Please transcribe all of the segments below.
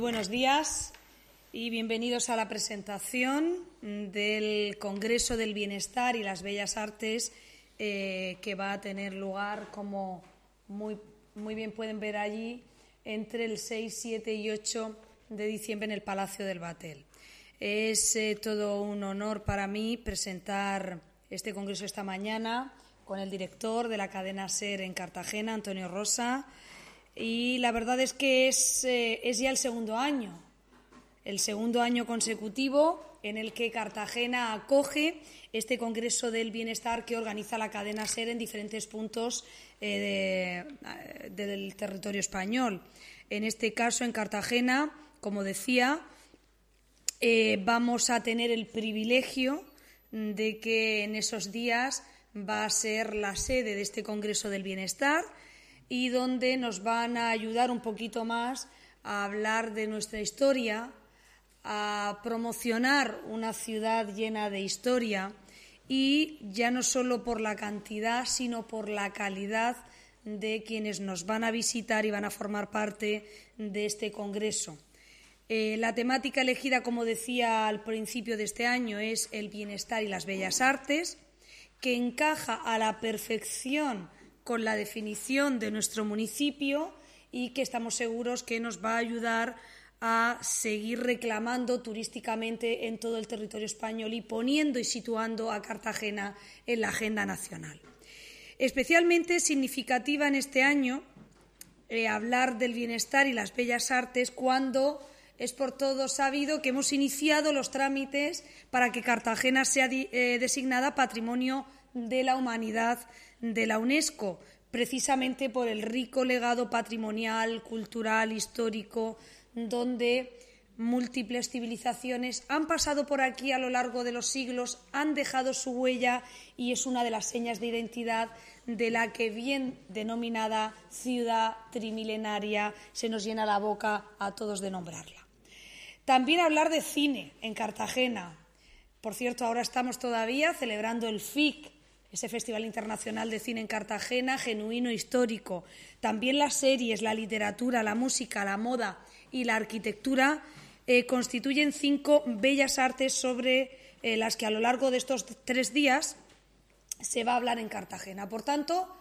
Buenos días y bienvenidos a la presentación del Congreso del Bienestar y las Bellas Artes que va a tener lugar, como muy bien pueden ver allí, entre el 6, 7 y 8 de diciembre en el Palacio del Batel. Es todo un honor para mí presentar este congreso esta mañana con el director de la cadena SER en Cartagena, Antonio Rosa, y la verdad es que es ya el segundo año consecutivo en el que Cartagena acoge este Congreso del Bienestar que organiza la cadena SER en diferentes puntos del territorio español. En este caso, en Cartagena, como decía, vamos a tener el privilegio de que en esos días va a ser la sede de este Congreso del Bienestar y donde nos van a ayudar un poquito más a hablar de nuestra historia, a promocionar una ciudad llena de historia y ya no solo por la cantidad, sino por la calidad de quienes nos van a visitar y van a formar parte de este Congreso. La temática elegida, como decía al principio de este año, es el bienestar y las bellas artes, que encaja a la perfección con la definición de nuestro municipio y que estamos seguros que nos va a ayudar a seguir reclamando turísticamente en todo el territorio español y poniendo y situando a Cartagena en la agenda nacional. Especialmente significativa en este año hablar del bienestar y las bellas artes cuando es por todos sabido que hemos iniciado los trámites para que Cartagena sea designada Patrimonio de la Humanidad de la UNESCO, precisamente por el rico legado patrimonial, cultural, histórico, donde múltiples civilizaciones han pasado por aquí a lo largo de los siglos, han dejado su huella y es una de las señas de identidad de la que, bien denominada ciudad trimilenaria, se nos llena la boca a todos de nombrarla. También hablar de cine en Cartagena. Por cierto, ahora estamos todavía celebrando el FIC, ese Festival Internacional de Cine en Cartagena, genuino, histórico. También las series, la literatura, la música, la moda y la arquitectura constituyen 5 bellas artes sobre las que a lo largo de estos 3 días se va a hablar en Cartagena. Por tanto,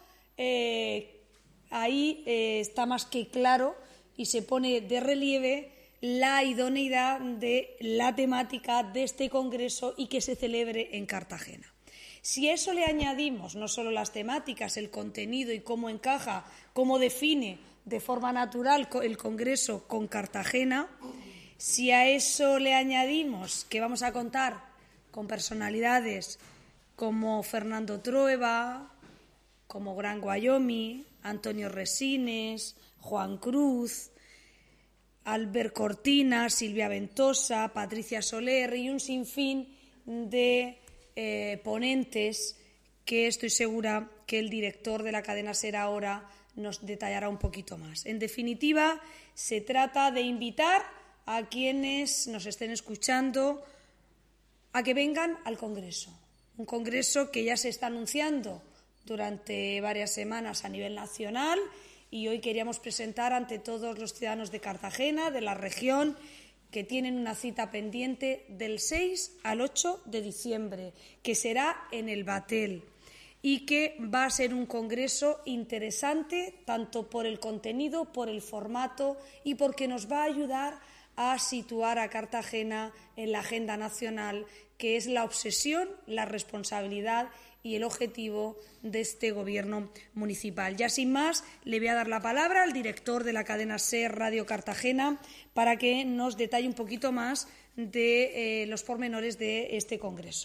ahí está más que claro y se pone de relieve la idoneidad de la temática de este congreso y que se celebre en Cartagena. Si a eso le añadimos no solo las temáticas, el contenido y cómo encaja, cómo define de forma natural el Congreso con Cartagena, si a eso le añadimos que vamos a contar con personalidades como Fernando Trueba, como Gran Guayomi, Antonio Resines, Juan Cruz, Albert Cortina, Silvia Ventosa, Patricia Soler y un sinfín de ponentes que estoy segura que el director de la cadena SER ahora nos detallará un poquito más. En definitiva, se trata de invitar a quienes nos estén escuchando a que vengan al Congreso. Un Congreso que ya se está anunciando durante varias semanas a nivel nacional y hoy queríamos presentar ante todos los ciudadanos de Cartagena, de la región, que tienen una cita pendiente del 6 al 8 de diciembre, que será en el Batel y que va a ser un congreso interesante tanto por el contenido, por el formato y porque nos va a ayudar a situar a Cartagena en la agenda nacional, que es la obsesión, la responsabilidad y el objetivo de este Gobierno municipal. Ya sin más, le voy a dar la palabra al director de la cadena SER Radio Cartagena para que nos detalle un poquito más de los pormenores de este congreso.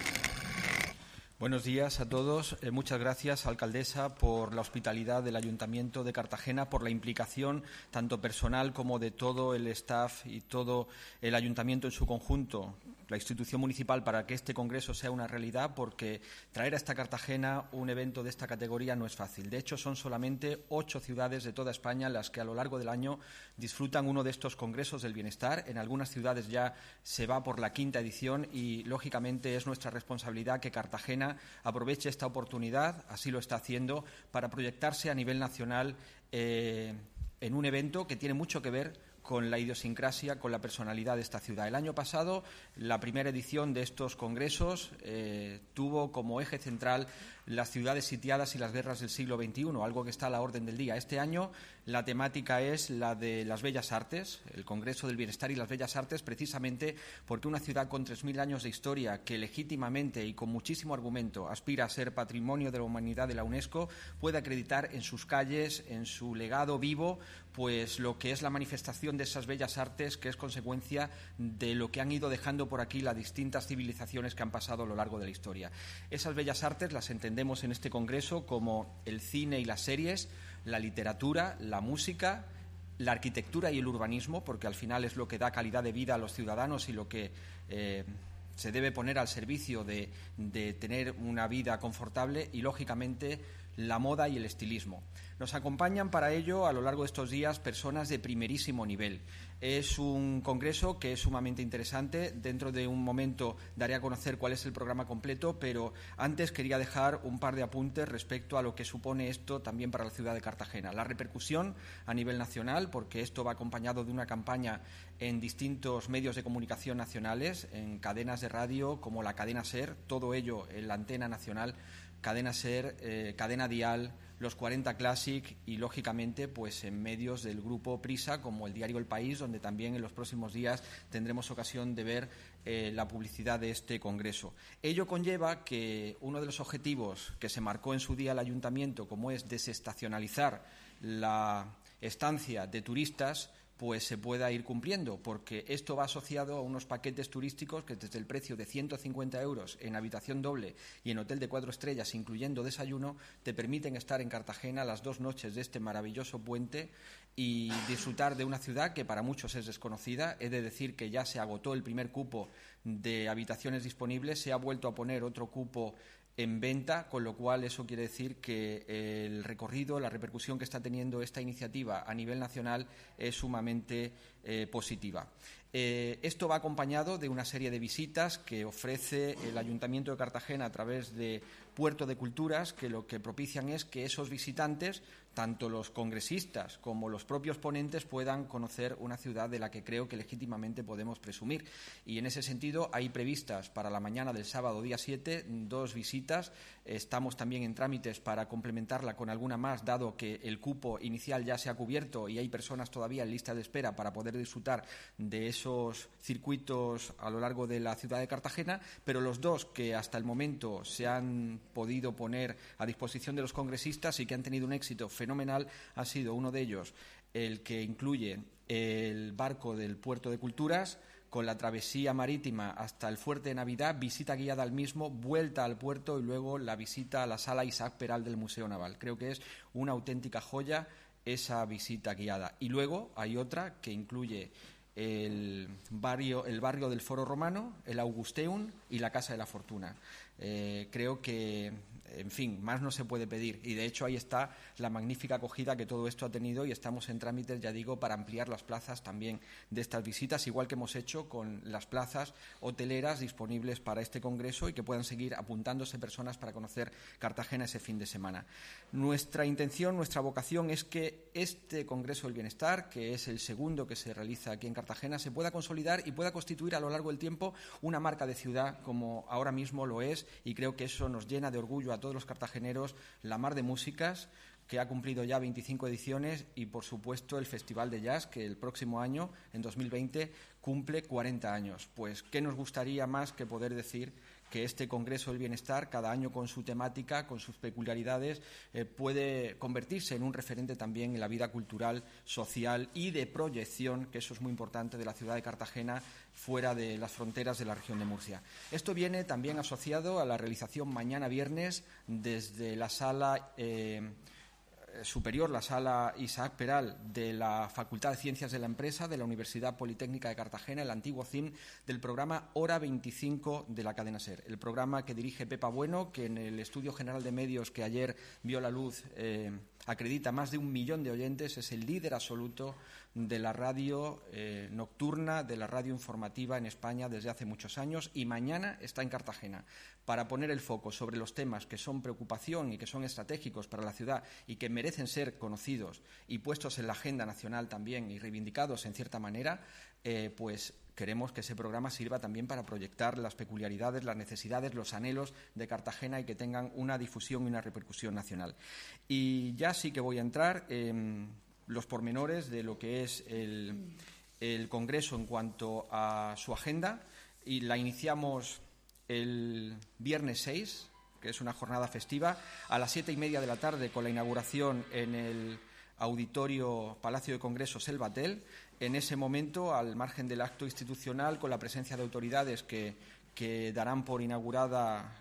Buenos días a todos. Muchas gracias, alcaldesa, por la hospitalidad del Ayuntamiento de Cartagena, por la implicación tanto personal como de todo el staff y todo el Ayuntamiento en su conjunto, la institución municipal, para que este congreso sea una realidad, porque traer a esta Cartagena un evento de esta categoría no es fácil. De hecho, son solamente 8 ciudades de toda España las que a lo largo del año disfrutan uno de estos congresos del bienestar. En algunas ciudades ya se va por la 5ª edición y, lógicamente, es nuestra responsabilidad que Cartagena aproveche esta oportunidad, así lo está haciendo, para proyectarse a nivel nacional en un evento que tiene mucho que ver con la idiosincrasia, con la personalidad de esta ciudad. El año pasado, la primera edición de estos congresos tuvo como eje central las ciudades sitiadas y las guerras del siglo XXI, algo que está a la orden del día. Este año la temática es la de las Bellas Artes, el Congreso del Bienestar y las Bellas Artes, precisamente porque una ciudad con 3.000 años de historia que legítimamente y con muchísimo argumento aspira a ser Patrimonio de la Humanidad de la UNESCO puede acreditar en sus calles, en su legado vivo, pues lo que es la manifestación de esas bellas artes, que es consecuencia de lo que han ido dejando por aquí las distintas civilizaciones que han pasado a lo largo de la historia. Esas bellas artes las entendemos en este congreso como el cine y las series, la literatura, la música, la arquitectura y el urbanismo, porque al final es lo que da calidad de vida a los ciudadanos y lo que se debe poner al servicio de tener una vida confortable, y, lógicamente, la moda y el estilismo. Nos acompañan para ello a lo largo de estos días personas de primerísimo nivel. Es un congreso que es sumamente interesante. Dentro de un momento daré a conocer cuál es el programa completo, pero antes quería dejar un par de apuntes respecto a lo que supone esto también para la ciudad de Cartagena. La repercusión a nivel nacional, porque esto va acompañado de una campaña en distintos medios de comunicación nacionales, en cadenas de radio como la cadena SER, todo ello en la antena nacional, cadena SER, cadena Dial, los 40 Classic y, lógicamente, pues en medios del grupo Prisa, como el diario El País, donde también en los próximos días tendremos ocasión de ver la publicidad de este congreso. Ello conlleva que uno de los objetivos que se marcó en su día el ayuntamiento, como es desestacionalizar la estancia de turistas, pues se pueda ir cumpliendo, porque esto va asociado a unos paquetes turísticos que desde el precio de 150 euros en habitación doble y en hotel de 4 estrellas, incluyendo desayuno, te permiten estar en Cartagena las 2 noches de este maravilloso puente y disfrutar de una ciudad que para muchos es desconocida. He de decir que ya se agotó el primer cupo de habitaciones disponibles, se ha vuelto a poner otro cupo en venta, con lo cual eso quiere decir que el recorrido, la repercusión que está teniendo esta iniciativa a nivel nacional es sumamente positiva. Esto va acompañado de una serie de visitas que ofrece el Ayuntamiento de Cartagena a través de Puerto de Culturas, que lo que propician es que esos visitantes, tanto los congresistas como los propios ponentes, puedan conocer una ciudad de la que creo que legítimamente podemos presumir. Y en ese sentido hay previstas para la mañana del sábado día 7 2 visitas. Estamos también en trámites para complementarla con alguna más, dado que el cupo inicial ya se ha cubierto y hay personas todavía en lista de espera para poder disfrutar de esos circuitos a lo largo de la ciudad de Cartagena, pero los 2 que hasta el momento se han podido poner a disposición de los congresistas y que han tenido un éxito fenomenal ha sido uno de ellos el que incluye el barco del Puerto de Culturas con la travesía marítima hasta el Fuerte de Navidad, visita guiada al mismo, vuelta al puerto y luego la visita a la Sala Isaac Peral del Museo Naval. Creo que es una auténtica joya esa visita guiada. Y luego hay otra que incluye el barrio del Foro Romano, el Augusteum y la Casa de la Fortuna. Creo que, en fin, más no se puede pedir, y de hecho ahí está la magnífica acogida que todo esto ha tenido, y estamos en trámites, ya digo, para ampliar las plazas también de estas visitas, igual que hemos hecho con las plazas hoteleras disponibles para este congreso, y que puedan seguir apuntándose personas para conocer Cartagena ese fin de semana. Nuestra intención, nuestra vocación es que este Congreso del Bienestar, que es el segundo que se realiza aquí en Cartagena, se pueda consolidar y pueda constituir a lo largo del tiempo una marca de ciudad, como ahora mismo lo es, y creo que eso nos llena de orgullo a todos los cartageneros, la Mar de Músicas, que ha cumplido ya 25 ediciones, y, por supuesto, el Festival de Jazz, que el próximo año, en 2020, cumple 40 años. Pues, ¿qué nos gustaría más que poder decir que este Congreso del Bienestar, cada año con su temática, con sus peculiaridades, puede convertirse en un referente también en la vida cultural, social y de proyección, que eso es muy importante, de la ciudad de Cartagena fuera de las fronteras de la región de Murcia. Esto viene también asociado a la realización mañana viernes desde la sala superior, la Sala Isaac Peral de la Facultad de Ciencias de la Empresa de la Universidad Politécnica de Cartagena, el antiguo CIM, del programa Hora 25 de la cadena SER, el programa que dirige Pepa Bueno, que en el Estudio General de Medios que ayer vio la luz acredita más de 1 millón de oyentes, es el líder absoluto de la radio nocturna, de la radio informativa en España desde hace muchos años, y mañana está en Cartagena para poner el foco sobre los temas que son preocupación y que son estratégicos para la ciudad y que merecen ser conocidos y puestos en la agenda nacional también y reivindicados en cierta manera, pues queremos que ese programa sirva también para proyectar las peculiaridades, las necesidades, los anhelos de Cartagena y que tengan una difusión y una repercusión nacional. Y ya sí que voy a entrar en los pormenores de lo que es el Congreso en cuanto a su agenda, y la iniciamos el viernes 6, que es una jornada festiva, a las 7:30 de la tarde con la inauguración en el Auditorio Palacio de Congresos El Batel. En ese momento, al margen del acto institucional, con la presencia de autoridades que darán por inaugurada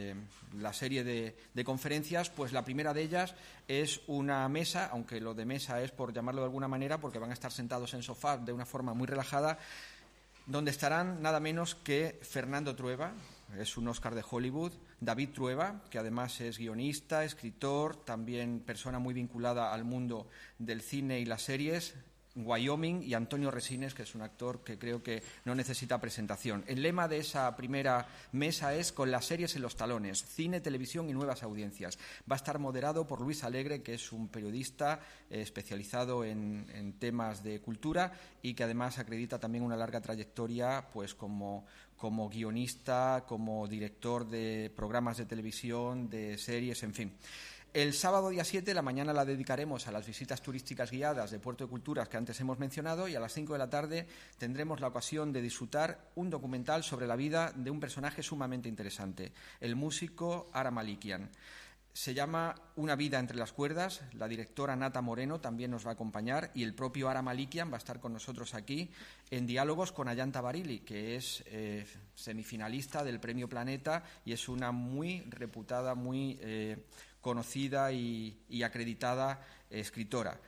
la serie de conferencias, pues la primera de ellas es una mesa, aunque lo de mesa es por llamarlo de alguna manera, porque van a estar sentados en sofá de una forma muy relajada, donde estarán nada menos que Fernando Trueba, es un Oscar de Hollywood, David Trueba, que además es guionista, escritor, también persona muy vinculada al mundo del cine y las series, Wyoming, y Antonio Resines, que es un actor que creo que no necesita presentación. El lema de esa primera mesa es "Con las series en los talones, cine, televisión y nuevas audiencias". Va a estar moderado por Luis Alegre, que es un periodista especializado en temas de cultura y que además acredita también una larga trayectoria pues como guionista, como director de programas de televisión, de series, en fin. El sábado día 7, la mañana la dedicaremos a las visitas turísticas guiadas de Puerto de Culturas que antes hemos mencionado, y a las 5 de la tarde tendremos la ocasión de disfrutar un documental sobre la vida de un personaje sumamente interesante, el músico Ara Malikian. Se llama Una vida entre las cuerdas. La directora Nata Moreno también nos va a acompañar, y el propio Ara Malikian va a estar con nosotros aquí en diálogos con Ayanta Barili, que es semifinalista del Premio Planeta y es una muy reputada, muy conocida y acreditada escritora.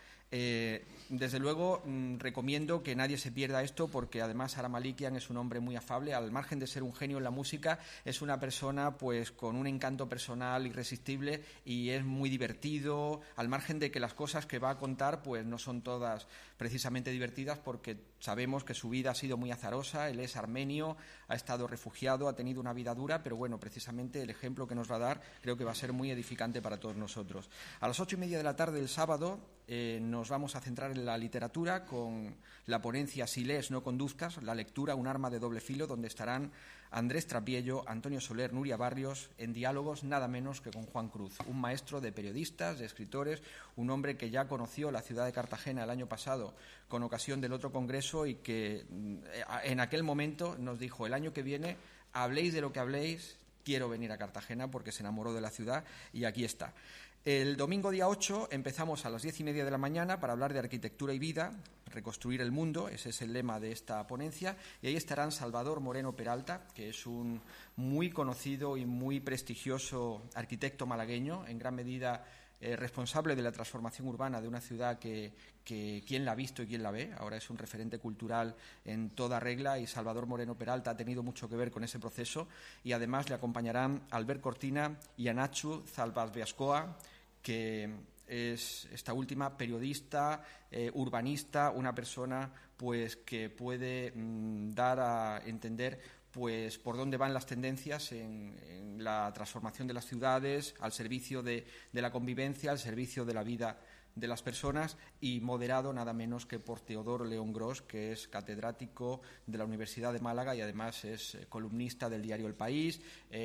Desde luego recomiendo que nadie se pierda esto, porque además Ara Malikian es un hombre muy afable. Al margen de ser un genio en la música, es una persona pues con un encanto personal irresistible y es muy divertido, al margen de que las cosas que va a contar pues no son todas precisamente divertidas, porque sabemos que su vida ha sido muy azarosa. Él es armenio, ha estado refugiado, ha tenido una vida dura, pero bueno, precisamente el ejemplo que nos va a dar creo que va a ser muy edificante para todos nosotros. A las 8:30 de la tarde del sábado nos vamos a centrar en la literatura con la ponencia Si lees, no conduzcas, la lectura, un arma de doble filo, donde estarán Andrés Trapiello, Antonio Soler, Nuria Barrios, en diálogos nada menos que con Juan Cruz, un maestro de periodistas, de escritores, un hombre que ya conoció la ciudad de Cartagena el año pasado con ocasión del otro congreso y que en aquel momento nos dijo: el año que viene, habléis de lo que habléis, quiero venir a Cartagena, porque se enamoró de la ciudad, y aquí está. El domingo día 8 empezamos a las 10:30 de la mañana para hablar de arquitectura y vida, reconstruir el mundo, ese es el lema de esta ponencia, y ahí estarán Salvador Moreno Peralta, que es un muy conocido y muy prestigioso arquitecto malagueño, en gran medida responsable de la transformación urbana de una ciudad que quién la ha visto y quién la ve. Ahora es un referente cultural en toda regla, y Salvador Moreno Peralta ha tenido mucho que ver con ese proceso, y además le acompañarán Albert Cortina y Anachu Zalbaz-Beascoa, que es esta última periodista, urbanista, una persona pues que puede dar a entender pues por dónde van las tendencias en la transformación de las ciudades, al servicio de la convivencia, al servicio de la vida de las personas, y moderado nada menos que por Teodoro León Gros, que es catedrático de la Universidad de Málaga y además es columnista del diario El País,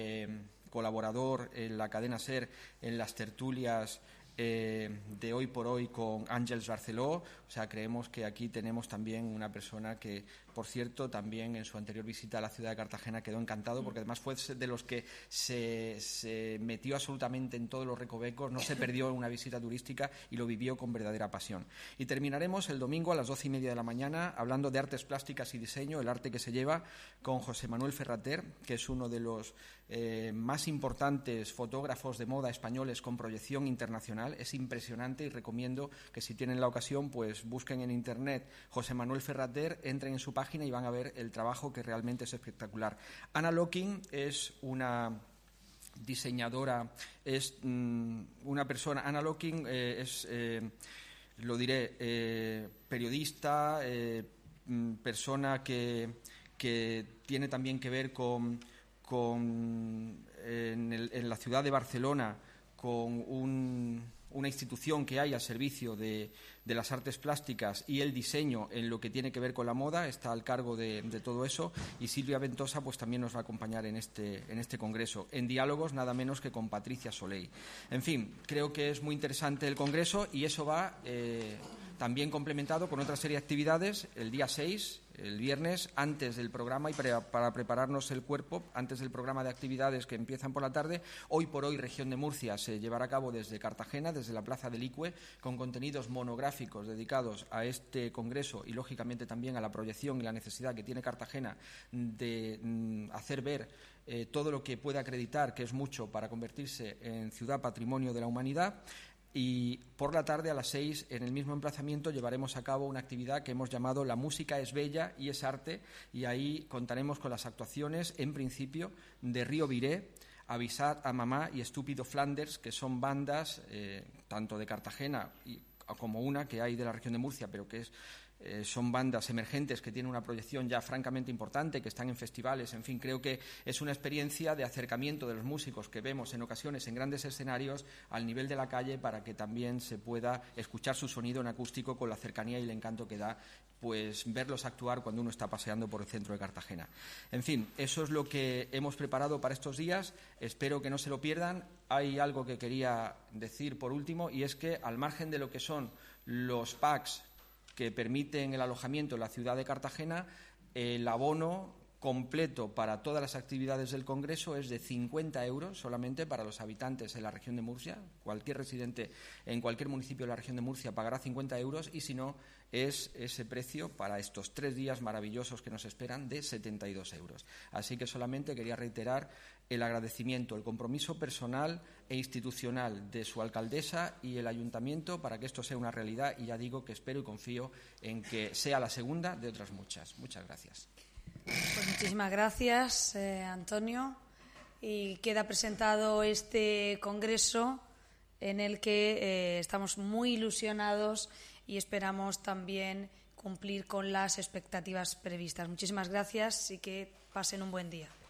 colaborador en la cadena SER en las tertulias de Hoy por Hoy con Àngels Barceló. O sea, creemos que aquí tenemos también una persona que, por cierto, también en su anterior visita a la ciudad de Cartagena quedó encantado, porque además fue de los que se metió absolutamente en todos los recovecos, no se perdió en una visita turística y lo vivió con verdadera pasión. Y terminaremos el domingo a las 12:30 de la mañana hablando de artes plásticas y diseño, el arte que se lleva, con José Manuel Ferrater, que es uno de los más importantes fotógrafos de moda españoles con proyección internacional. Es impresionante y recomiendo que, si tienen la ocasión, pues busquen en internet José Manuel Ferrater, entren en su página y van a ver el trabajo, que realmente es espectacular. Ana Locking es una diseñadora, es una persona, Anna Locking, es, lo diré, periodista, persona que tiene también que ver en la ciudad de Barcelona con una institución que hay al servicio de las artes plásticas y el diseño en lo que tiene que ver con la moda, está al cargo de todo eso, y Silvia Ventosa pues también nos va a acompañar en este congreso, en diálogos nada menos que con Patricia Soleil. En fin, creo que es muy interesante el congreso y eso va también complementado con otra serie de actividades el día 6, el viernes, antes del programa y para prepararnos el cuerpo, antes del programa de actividades que empiezan por la tarde. Hoy por hoy, Región de Murcia se llevará a cabo desde Cartagena, desde la Plaza del Icue, con contenidos monográficos dedicados a este congreso y, lógicamente, también a la proyección y la necesidad que tiene Cartagena de hacer ver todo lo que puede acreditar, que es mucho, para convertirse en ciudad patrimonio de la humanidad. Y por la tarde, a las 6, en el mismo emplazamiento, llevaremos a cabo una actividad que hemos llamado La música es bella y es arte, y ahí contaremos con las actuaciones, en principio, de Río Viré, Avisad a Mamá y Estúpido Flanders, que son bandas tanto de Cartagena como una que hay de la región de Murcia, pero que son bandas emergentes que tienen una proyección ya francamente importante, que están en festivales. En fin, creo que es una experiencia de acercamiento de los músicos que vemos en ocasiones en grandes escenarios al nivel de la calle, para que también se pueda escuchar su sonido en acústico con la cercanía y el encanto que da pues verlos actuar cuando uno está paseando por el centro de Cartagena. En fin, eso es lo que hemos preparado para estos días. Espero que no se lo pierdan. Hay algo que quería decir por último, y es que, al margen de lo que son los packs que permiten el alojamiento en la ciudad de Cartagena, el abono completo para todas las actividades del Congreso es de 50 euros solamente para los habitantes en la región de Murcia. Cualquier residente en cualquier municipio de la región de Murcia pagará 50 euros y, si no, es ese precio para estos 3 días maravillosos que nos esperan de 72 euros. Así que solamente quería reiterar el agradecimiento, el compromiso personal e institucional de su alcaldesa y el ayuntamiento para que esto sea una realidad, y ya digo que espero y confío en que sea la segunda de otras muchas. Muchas gracias. Pues muchísimas gracias, Antonio. Y queda presentado este congreso en el que estamos muy ilusionados y esperamos también cumplir con las expectativas previstas. Muchísimas gracias y que pasen un buen día.